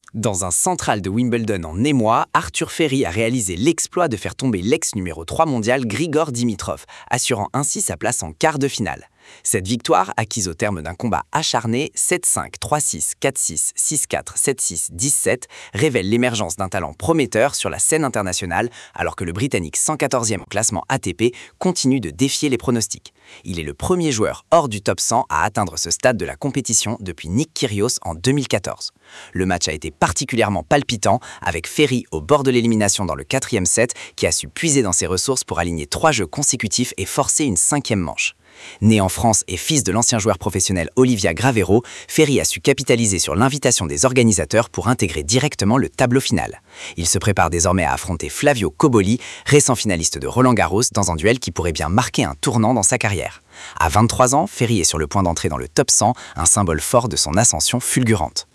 Dans un central de Wimbledon en émoi, Arthur Ferry a réalisé l'exploit de faire tomber l'ex numéro 3 mondial Grigor Dimitrov, assurant ainsi sa place en quart de finale. Cette victoire, acquise au terme d'un combat acharné 7-5, 3-6, 4-6, 6-4, 7-6, 10-7, révèle l'émergence d'un talent prometteur sur la scène internationale alors que le Britannique 114e au classement ATP continue de défier les pronostics. Il est le premier joueur hors du top 100 à atteindre ce stade de la compétition depuis Nick Kyrgios en 2014. Le match a été particulièrement palpitant, avec Ferry au bord de l'élimination dans le 4e set qui a su puiser dans ses ressources pour aligner 3 jeux consécutifs et forcer une 5e manche. Né en France et fils de l'ancien joueur professionnel Olivia Gravero, Ferry a su capitaliser sur l'invitation des organisateurs pour intégrer directement le tableau final. Il se prépare désormais à affronter Flavio Cobolli, récent finaliste de Roland-Garros, dans un duel qui pourrait bien marquer un tournant dans sa carrière. À 23 ans, Ferry est sur le point d'entrer dans le top 100, un symbole fort de son ascension fulgurante.